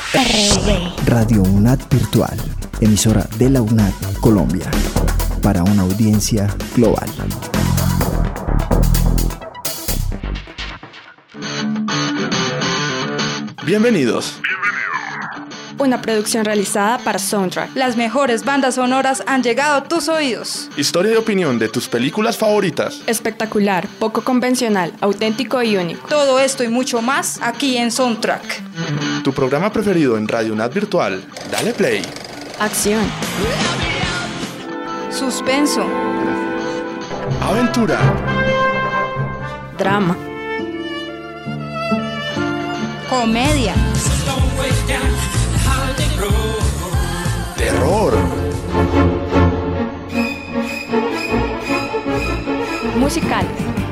Radio UNAD Virtual, emisora de la UNAD Colombia, para una audiencia global. Bienvenidos. Una producción realizada para Soundtrack. Las mejores bandas sonoras han llegado a tus oídos. Historia y opinión de tus películas favoritas. Espectacular, poco convencional, auténtico y único. Todo esto y mucho más aquí en Soundtrack. Tu programa preferido en Radio UNAD Virtual. Dale play. Acción. Suspenso. Aventura. Drama. Comedia. Terror. Musical.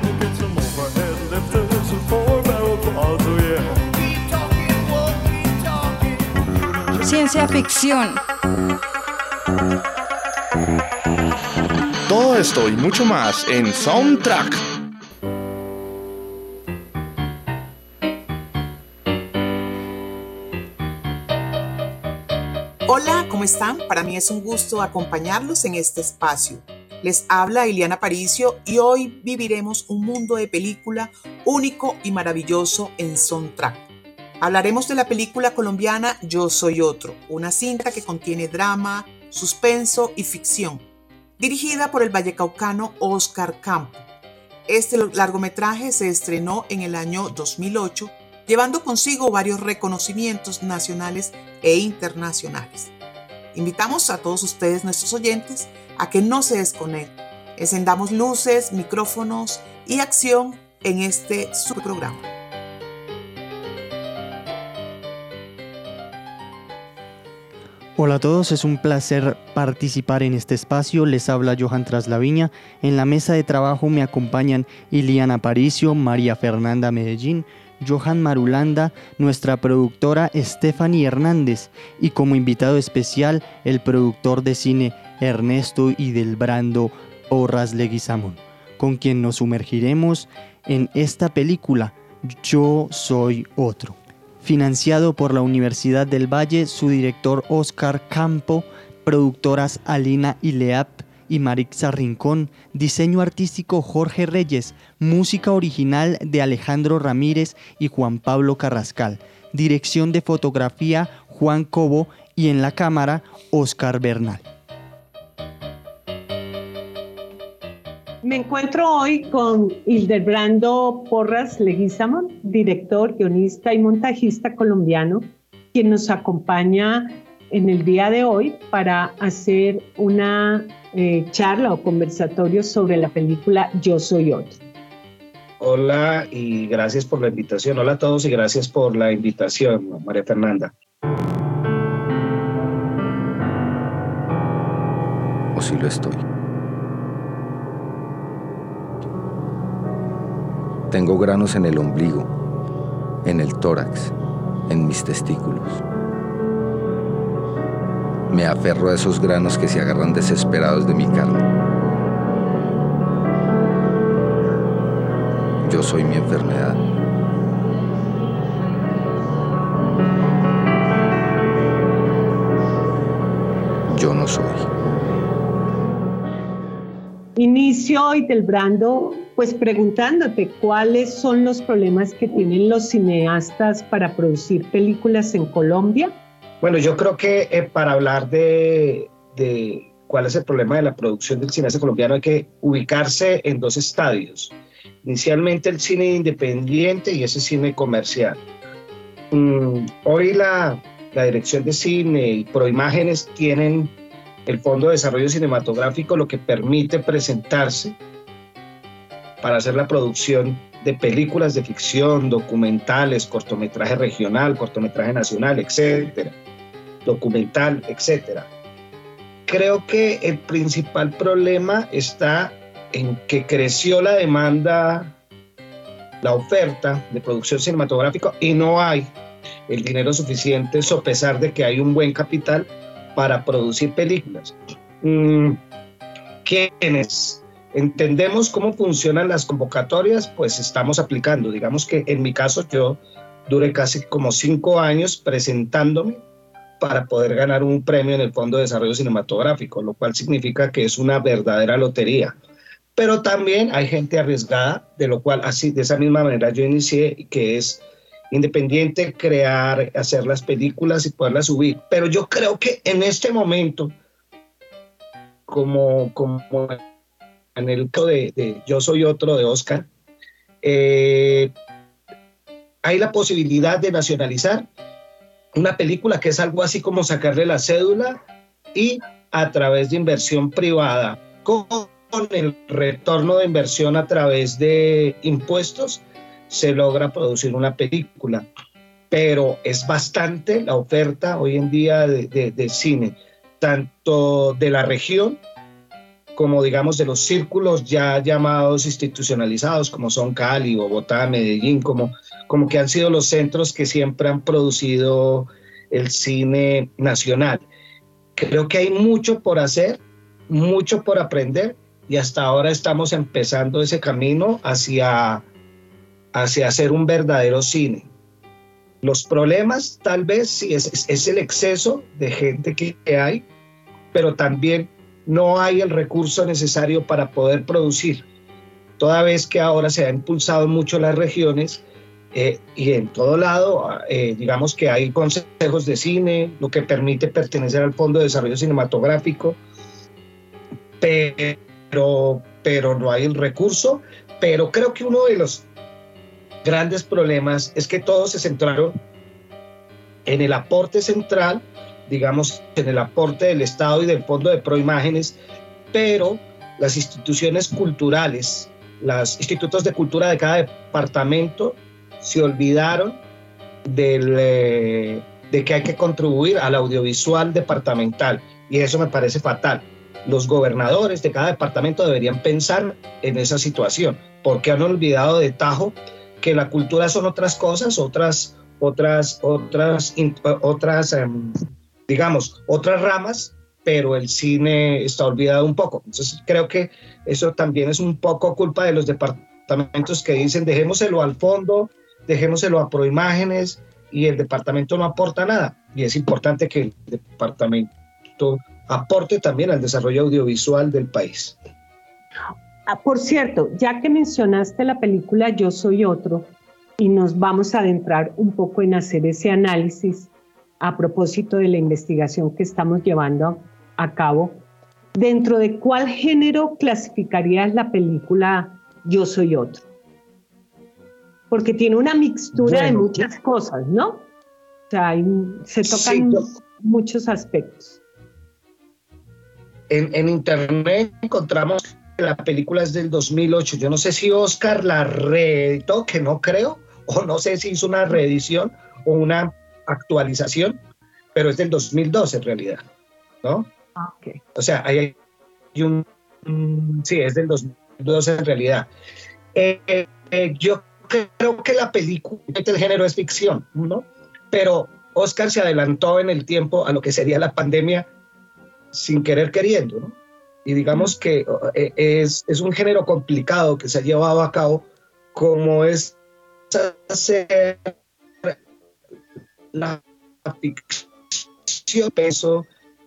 Ciencia ficción. Todo esto y mucho más en Soundtrack. Hola, ¿cómo están? Para mí es un gusto acompañarlos en este espacio. Les habla Iliana Aparicio y hoy viviremos un mundo de película único y maravilloso en Soundtrack. Hablaremos de la película colombiana Yo Soy Otro, una cinta que contiene drama, suspenso y ficción, dirigida por el vallecaucano Óscar Campo. Este largometraje se estrenó en el año 2008, llevando consigo varios reconocimientos nacionales e internacionales. Invitamos a todos ustedes, nuestros oyentes, a que no se desconecten. Encendamos luces, micrófonos y acción en este subprograma. Hola a todos, es un placer participar en este espacio. Les habla Johan Traslaviña. En la mesa de trabajo me acompañan Iliana Aparicio, María Fernanda Medellín, Johan Marulanda, nuestra productora Stephanie Hernández y como invitado especial el productor de cine Ernesto Idelbrando Porras Leguizamón, con quien nos sumergiremos en esta película Yo Soy Otro. Financiado por la Universidad del Valle, su director Óscar Campo, productoras Alina Ileap y Marixa Rincón, diseño artístico Jorge Reyes, música original de Alejandro Ramírez y Juan Pablo Carrascal, dirección de fotografía Juan Cobo y en la cámara Óscar Bernal. Me encuentro hoy con Hildebrando Porras Leguizamón, director, guionista y montajista colombiano, quien nos acompaña en el día de hoy para hacer una charla o conversatorio sobre la película Yo Soy Otro. Hola y gracias por la invitación. Hola a todos y gracias por la invitación, María Fernanda. O si lo estoy. Tengo granos en el ombligo, en el tórax, en mis testículos. Me aferro a esos granos que se agarran desesperados de mi carne. Yo soy mi enfermedad. Yo no soy. Inicio, Hildebrando, pues preguntándote cuáles son los problemas que tienen los cineastas para producir películas en Colombia. Bueno, yo creo que para hablar de cuál es el problema de la producción del cineasta colombiano hay que ubicarse en dos estadios. Inicialmente el cine independiente y ese cine comercial. Hoy la dirección de cine y Proimágenes tienen el Fondo de Desarrollo Cinematográfico, lo que permite presentarse para hacer la producción de películas de ficción, documentales, cortometraje regional, cortometraje nacional, etcétera, documental, etcétera. Creo que el principal problema está en que creció la demanda, la oferta de producción cinematográfica y no hay el dinero suficiente, a pesar de que hay un buen capital para producir películas. ¿Quiénes entendemos cómo funcionan las convocatorias? Pues estamos aplicando. Digamos que en mi caso yo duré casi como 5 años presentándome para poder ganar un premio en el Fondo de Desarrollo Cinematográfico, lo cual significa que es una verdadera lotería. Pero también hay gente arriesgada, de lo cual así, de esa misma manera yo inicié, que es independiente, crear, hacer las películas y poderlas subir. Pero yo creo que en este momento, como en el caso de Yo Soy Otro de Oscar, hay la posibilidad de nacionalizar una película que es algo así como sacarle la cédula y a través de inversión privada, con el retorno de inversión a través de impuestos, se logra producir una película. Pero es bastante la oferta hoy en día de cine, tanto de la región como digamos de los círculos ya llamados institucionalizados, como son Cali, Bogotá, Medellín, como que han sido los centros que siempre han producido el cine nacional. Creo que hay mucho por hacer, mucho por aprender, y hasta ahora estamos empezando ese camino hacia hacer un verdadero cine. Los problemas tal vez sí es el exceso de gente que hay, pero también no hay el recurso necesario para poder producir, toda vez que ahora se ha impulsado mucho las regiones y en todo lado, digamos que hay consejos de cine, lo que permite pertenecer al Fondo de Desarrollo Cinematográfico, pero no hay el recurso. Pero creo que uno de los grandes problemas es que todos se centraron en el aporte central, digamos, en el aporte del Estado y del Fondo de Proimágenes, pero las instituciones culturales, los institutos de cultura de cada departamento se olvidaron de que hay que contribuir al audiovisual departamental, y eso me parece fatal. Los gobernadores de cada departamento deberían pensar en esa situación, porque han olvidado de tajo que la cultura son otras cosas, otras digamos, otras ramas, pero el cine está olvidado un poco. Entonces creo que eso también es un poco culpa de los departamentos que dicen dejémoselo al fondo, dejémoselo a Proimágenes, y el departamento no aporta nada. Y es importante que el departamento aporte también al desarrollo audiovisual del país. Por cierto, ya que mencionaste la película Yo Soy Otro, y nos vamos a adentrar un poco en hacer ese análisis a propósito de la investigación que estamos llevando a cabo, ¿dentro de cuál género clasificarías la película Yo Soy Otro? Porque tiene una mixtura de muchas cosas, ¿no? O sea, se tocan muchos aspectos. En internet encontramos que la película es del 2008. Yo no sé si Oscar la reeditó, que no creo, o no sé si hizo una reedición o una actualización, pero es del 2012 en realidad, ¿no? Okay. O sea, hay sí, es del 2012 en realidad. Yo creo que la película, el género es ficción, ¿no? Pero Oscar se adelantó en el tiempo a lo que sería la pandemia sin querer queriendo, ¿no? Y digamos que es un género complicado que se ha llevado a cabo, como es hacer la ficción, peso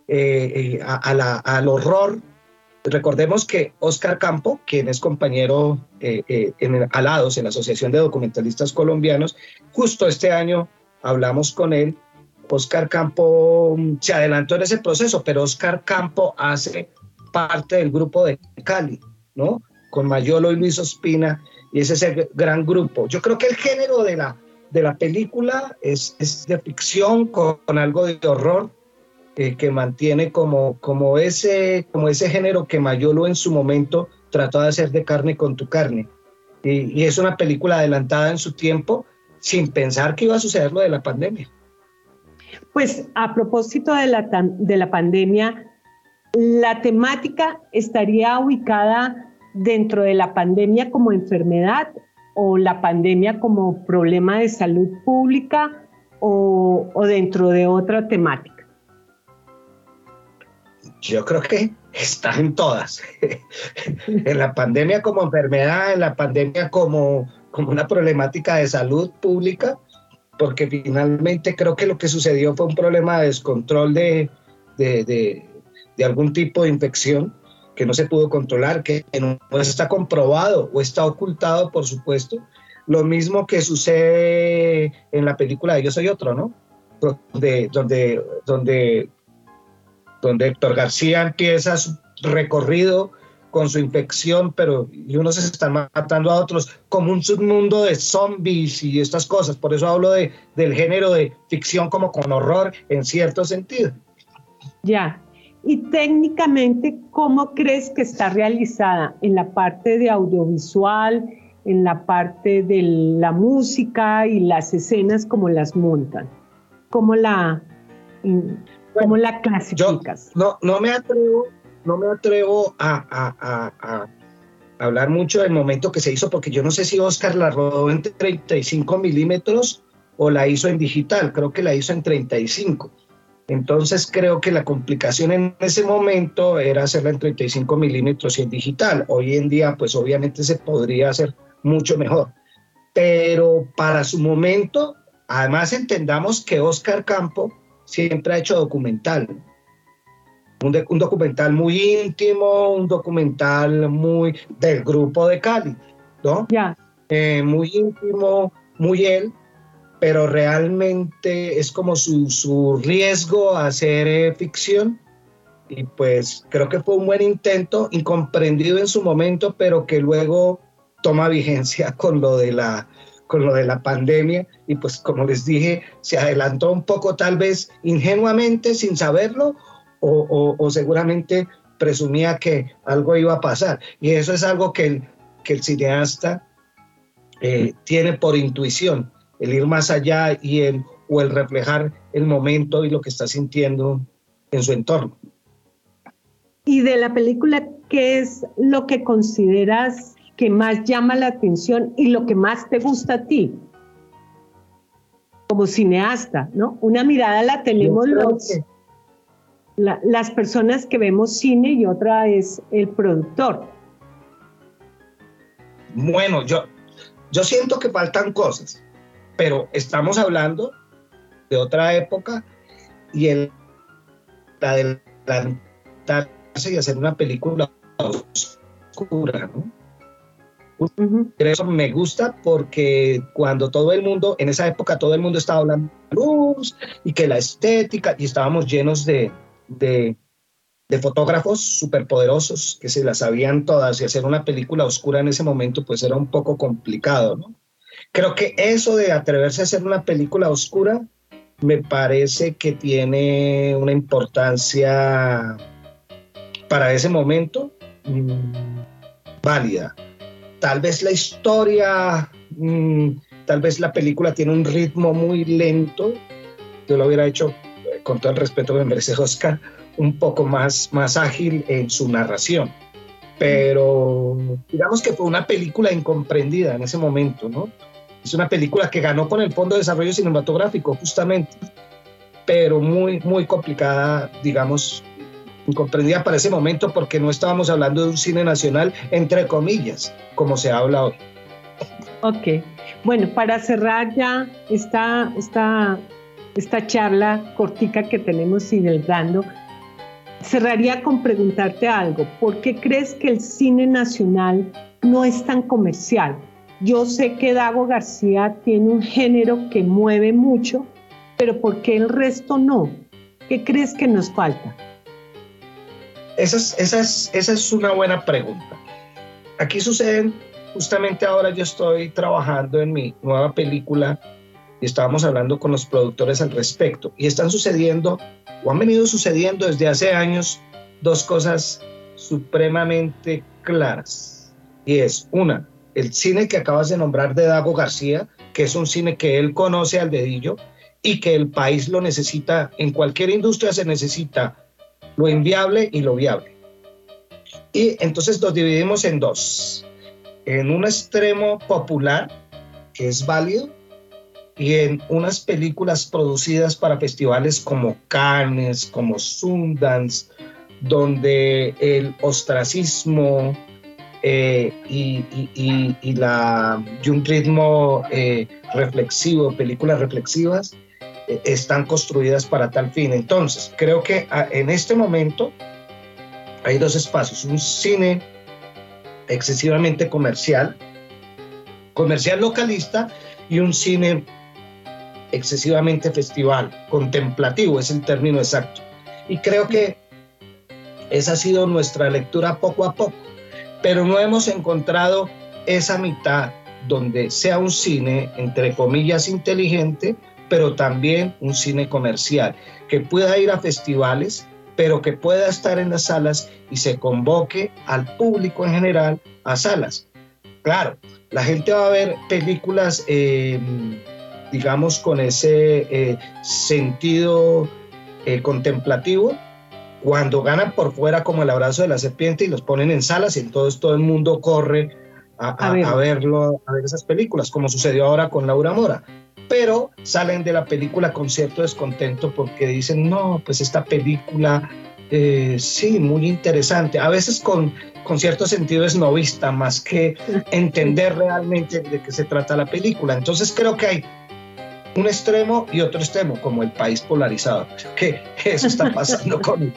al horror. Recordemos que Oscar Campo, quien es compañero en Alados, en la Asociación de Documentalistas Colombianos, justo este año hablamos con él. Oscar Campo se adelantó en ese proceso, pero Oscar Campo hace parte del grupo de Cali, ¿no? Con Mayolo y Luis Ospina, y es ese gran grupo. Yo creo que el género de la película es de ficción con algo de horror, que mantiene como ese género que Mayolo en su momento trató de hacer de Carne con tu carne. Y es una película adelantada en su tiempo, sin pensar que iba a suceder lo de la pandemia. Pues a propósito de la pandemia, ¿la temática estaría ubicada dentro de la pandemia como enfermedad o la pandemia como problema de salud pública o dentro de otra temática? Yo creo que está en todas. En la pandemia como enfermedad, en la pandemia como una problemática de salud pública, porque finalmente creo que lo que sucedió fue un problema de descontrol de algún tipo de infección que no se pudo controlar, que no está comprobado o está ocultado, por supuesto. Lo mismo que sucede en la película de Yo Soy Otro, ¿no? Donde Héctor García empieza su recorrido con su infección, y unos se están matando a otros, como un submundo de zombies y estas cosas. Por eso hablo del género de ficción como con horror en cierto sentido. Ya. Y técnicamente, ¿cómo crees que está realizada en la parte de audiovisual, en la parte de la música y las escenas, cómo las montan? ¿Cómo la clasificas? Yo no me atrevo a hablar mucho del momento que se hizo, porque yo no sé si Oscar la rodó en 35 milímetros o la hizo en digital. Creo que la hizo en 35. Entonces creo que la complicación en ese momento era hacerla en 35 milímetros y en digital. Hoy en día, pues obviamente se podría hacer mucho mejor. Pero para su momento, además entendamos que Oscar Campo siempre ha hecho documental. Un documental muy íntimo, un documental muy del grupo de Cali, ¿no? Ya. Muy íntimo, muy él, pero realmente es como su riesgo a hacer ficción, y pues creo que fue un buen intento, incomprendido en su momento, pero que luego toma vigencia con lo de la pandemia, y pues como les dije, se adelantó un poco, tal vez ingenuamente, sin saberlo, o seguramente presumía que algo iba a pasar, y eso es algo que el cineasta tiene por intuición, el ir más allá o el reflejar el momento y lo que está sintiendo en su entorno. Y de la película, ¿qué es lo que consideras que más llama la atención y lo que más te gusta a ti como cineasta, ¿no? Una mirada la tenemos las personas que vemos cine y otra es el productor. Bueno, yo siento que faltan cosas, pero estamos hablando de otra época, y la de adelantarse y hacer una película oscura, ¿no? Eso me gusta, porque cuando en esa época todo el mundo estaba hablando de luz y que la estética, y estábamos llenos de fotógrafos superpoderosos que se las sabían todas, y hacer una película oscura en ese momento pues era un poco complicado, ¿no? Creo que eso de atreverse a hacer una película oscura me parece que tiene una importancia para ese momento válida. Tal vez la historia, tal vez la película tiene un ritmo muy lento. Yo lo hubiera hecho, con todo el respeto que me merece Oscar, un poco más ágil en su narración. Pero digamos que fue una película incomprendida en ese momento, ¿no? Es una película que ganó con el Fondo de Desarrollo Cinematográfico, justamente, pero muy, muy complicada, digamos, incomprendida para ese momento, porque no estábamos hablando de un cine nacional, entre comillas, como se habla hoy. Ok. Bueno, para cerrar ya esta charla cortica que tenemos celebrando, cerraría con preguntarte algo. ¿Por qué crees que el cine nacional no es tan comercial? Yo sé que Dago García tiene un género que mueve mucho, pero ¿por qué el resto no? ¿Qué crees que nos falta? Esa es una buena pregunta. Aquí suceden, justamente ahora yo estoy trabajando en mi nueva película y estábamos hablando con los productores al respecto, y están sucediendo, o han venido sucediendo desde hace años, dos cosas supremamente claras. Y es, una, el cine que acabas de nombrar de Dago García, que es un cine que él conoce al dedillo y que el país lo necesita. En cualquier industria se necesita lo inviable y lo viable. Y entonces nos dividimos en dos. En un extremo popular, que es válido, y en unas películas producidas para festivales como Cannes, como Sundance, donde el ostracismo y un ritmo reflexivo, películas reflexivas, están construidas para tal fin. Entonces, creo que en este momento hay dos espacios: un cine excesivamente comercial localista, y un cine excesivamente festival, contemplativo es el término exacto. Y creo que esa ha sido nuestra lectura poco a poco, pero no hemos encontrado esa mitad donde sea un cine, entre comillas, inteligente, pero también un cine comercial, que pueda ir a festivales, pero que pueda estar en las salas y se convoque al público en general a salas. Claro, la gente va a ver películas, digamos, con ese sentido contemplativo, cuando ganan por fuera, como El abrazo de la serpiente, y los ponen en salas, y entonces todo el mundo corre a ver esas películas, como sucedió ahora con Laura Mora. Pero salen de la película con cierto descontento porque dicen, no, pues esta película, sí, muy interesante, a veces con cierto sentido esnovista, más que entender realmente de qué se trata la película. Entonces creo que hay un extremo y otro extremo, como el país polarizado, que eso está pasando con...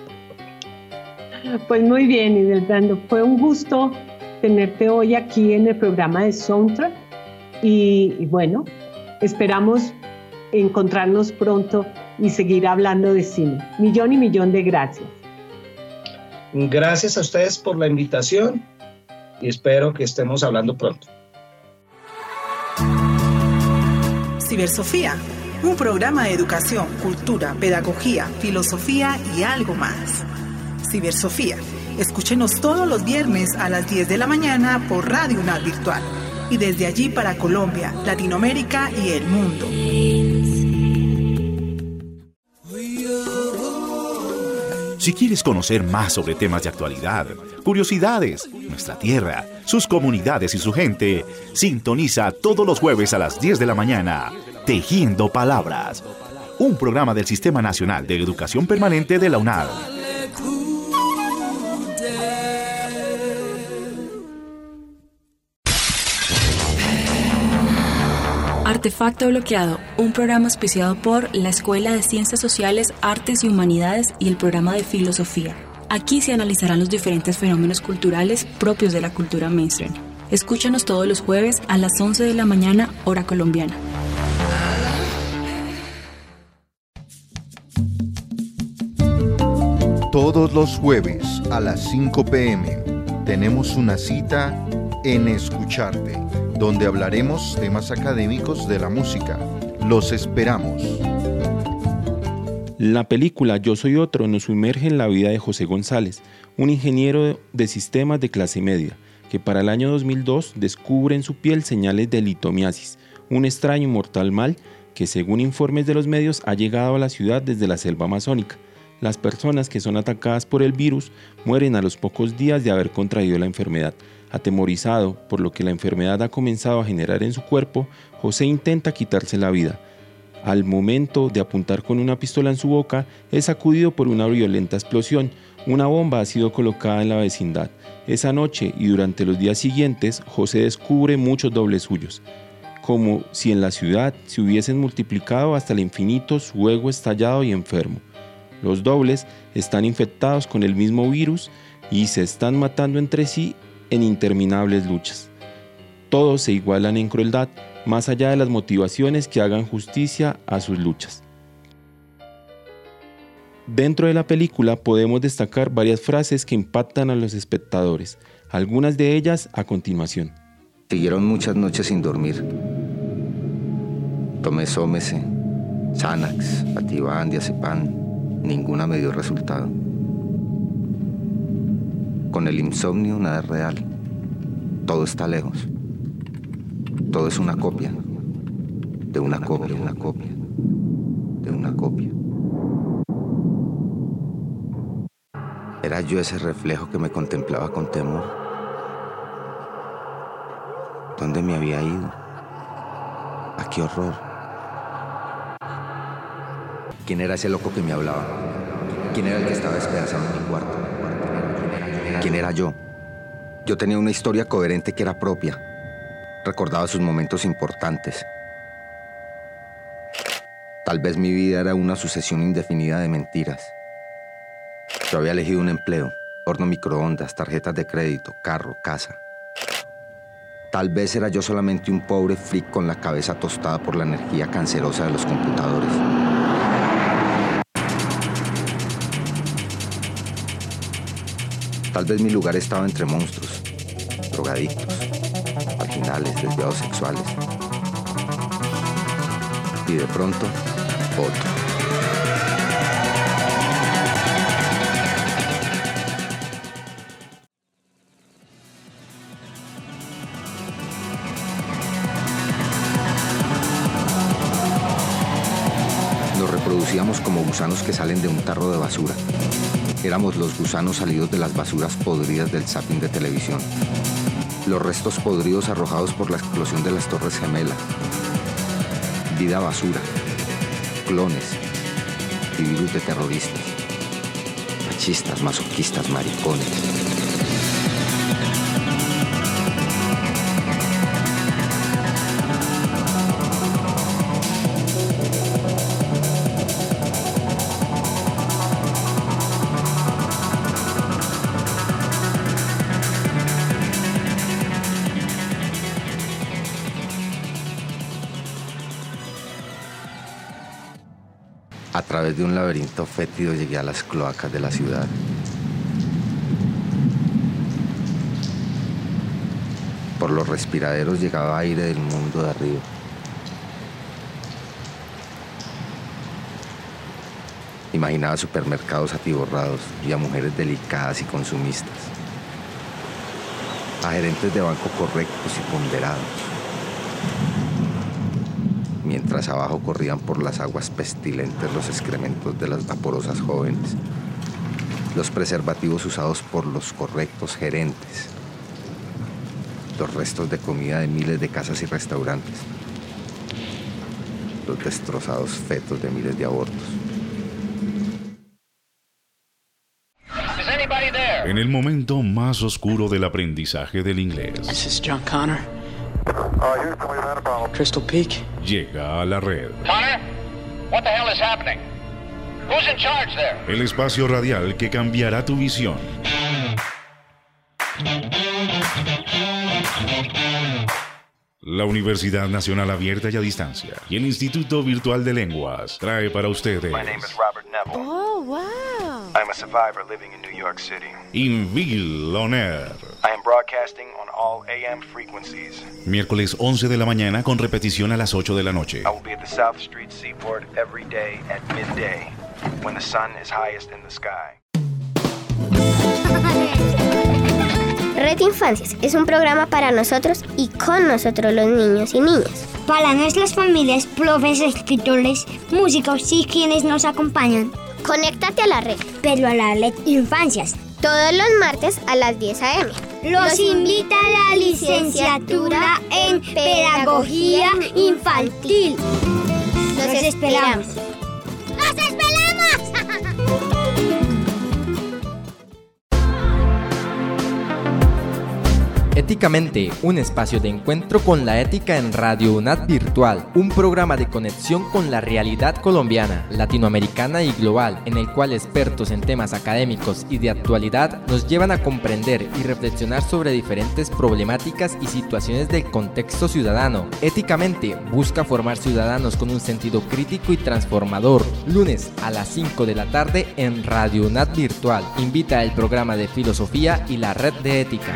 Pues muy bien, Hildebrando, fue un gusto tenerte hoy aquí en el programa de Soundtrack y bueno, esperamos encontrarnos pronto y seguir hablando de cine. Millón y millón de gracias. Gracias a ustedes por la invitación y espero que estemos hablando pronto. Cibersofía, un programa de educación, cultura, pedagogía, filosofía y algo más. Cibersofía, escúchenos todos los viernes a las 10 de la mañana por Radio UNAD Virtual y desde allí para Colombia, Latinoamérica y el mundo. Si quieres conocer más sobre temas de actualidad, curiosidades, nuestra tierra, sus comunidades y su gente, sintoniza todos los jueves a las 10 de la mañana, Tejiendo Palabras, un programa del Sistema Nacional de Educación Permanente de la UNAD. Artefacto bloqueado, un programa auspiciado por la Escuela de Ciencias Sociales, Artes y Humanidades y el programa de Filosofía. Aquí se analizarán los diferentes fenómenos culturales propios de la cultura mainstream. Escúchanos todos los jueves a las 11 de la mañana, hora colombiana. Todos los jueves a las 5 p.m. tenemos una cita en Escucharte, donde hablaremos temas académicos de la música. Los esperamos. La película Yo Soy Otro nos sumerge en la vida de José González, un ingeniero de sistemas de clase media, que para el año 2002 descubre en su piel señales de litomiasis, un extraño y mortal mal que, según informes de los medios, ha llegado a la ciudad desde la selva amazónica. Las personas que son atacadas por el virus mueren a los pocos días de haber contraído la enfermedad. Atemorizado por lo que la enfermedad ha comenzado a generar en su cuerpo, José intenta quitarse la vida. Al momento de apuntar con una pistola en su boca, es sacudido por una violenta explosión. Una bomba ha sido colocada en la vecindad. Esa noche y durante los días siguientes, José descubre muchos dobles suyos. Como si en la ciudad se hubiesen multiplicado hasta el infinito su ego estallado y enfermo. Los dobles están infectados con el mismo virus y se están matando entre sí en interminables luchas. Todos se igualan en crueldad, más allá de las motivaciones que hagan justicia a sus luchas. Dentro de la película podemos destacar varias frases que impactan a los espectadores, algunas de ellas a continuación. Siguieron muchas noches sin dormir. Tomé Sómese, Xanax, Ativan, Diazepam, ninguna me dio resultado. Con el insomnio nada es real, todo está lejos, todo es una copia, de una copia, una copia, de una copia. Era yo ese reflejo que me contemplaba con temor. ¿Dónde me había ido? ¿A qué horror? ¿Quién era ese loco que me hablaba? ¿Quién era el que estaba despedazado en mi cuarto? ¿Quién era yo? Yo tenía una historia coherente que era propia. Recordaba sus momentos importantes. Tal vez mi vida era una sucesión indefinida de mentiras. Yo había elegido un empleo, horno microondas, tarjetas de crédito, carro, casa. Tal vez era yo solamente un pobre freak con la cabeza tostada por la energía cancerosa de los computadores. Tal vez mi lugar estaba entre monstruos, drogadictos, marginales, desviados sexuales. Y de pronto, otro. Nos reproducíamos como gusanos que salen de un tarro de basura. Éramos los gusanos salidos de las basuras podridas del zapping de televisión. Los restos podridos arrojados por la explosión de las Torres Gemelas. Vida basura, clones y virus de terroristas, machistas, masoquistas, maricones. A través de un laberinto fétido llegué a las cloacas de la ciudad. Por los respiraderos llegaba aire del mundo de arriba. Imaginaba supermercados atiborrados y a mujeres delicadas y consumistas. A gerentes de banco correctos y ponderados. Mientras abajo corrían por las aguas pestilentes los excrementos de las vaporosas jóvenes, los preservativos usados por los correctos gerentes, los restos de comida de miles de casas y restaurantes, los destrozados fetos de miles de abortos. En el momento más oscuro del aprendizaje del inglés, This is John Connor. Crystal Peak. Llega a la red. Connor, what the hell is happening? Who's in charge there? El espacio radial que cambiará tu visión. La Universidad Nacional Abierta y a Distancia y el Instituto Virtual de Lenguas trae para ustedes My name is Robert Neville. Oh, wow. I'm a survivor living in New York City. Inville On Air. I am broadcasting on all AM frequencies. Miércoles 11 de la mañana con repetición a las 8 de la noche. I will be at the South Street Seaport every day at midday when the sun is highest in the sky. Red Infancias es un programa para nosotros y con nosotros los niños y niñas. Para nuestras familias, profes, escritores, músicos y quienes nos acompañan. Conéctate a la red. Pero a la Red Infancias. Todos los martes a las 10 a.m. Los invita a la licenciatura en Pedagogía Infantil. Los esperamos. ¡Los esperamos! Éticamente, un espacio de encuentro con la ética en Radio UNAD Virtual, un programa de conexión con la realidad colombiana, latinoamericana y global, en el cual expertos en temas académicos y de actualidad nos llevan a comprender y reflexionar sobre diferentes problemáticas y situaciones del contexto ciudadano. Éticamente, busca formar ciudadanos con un sentido crítico y transformador. Lunes a las 5 de la tarde en Radio UNAD Virtual. Invita el programa de filosofía y la red de ética.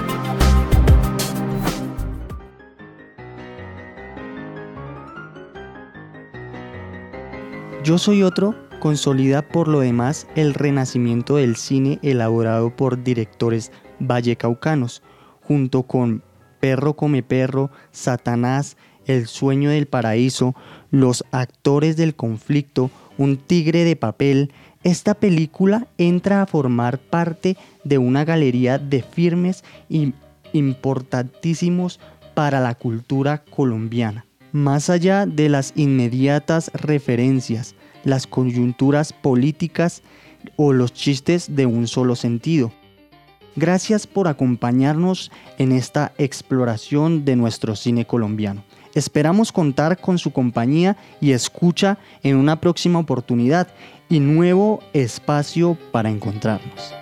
Yo soy otro consolida por lo demás el renacimiento del cine elaborado por directores vallecaucanos, junto con Perro come perro, Satanás, El sueño del paraíso, Los actores del conflicto, Un tigre de papel. Esta película entra a formar parte de una galería de filmes importantísimos para la cultura colombiana. Más allá de las inmediatas referencias, las coyunturas políticas o los chistes de un solo sentido. Gracias por acompañarnos en esta exploración de nuestro cine colombiano. Esperamos contar con su compañía y escucha en una próxima oportunidad y nuevo espacio para encontrarnos.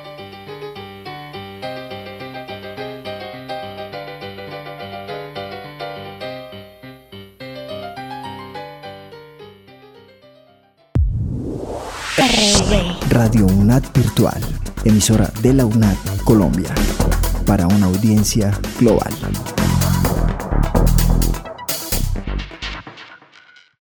Radio UNAD Virtual, emisora de la UNAD Colombia, para una audiencia global.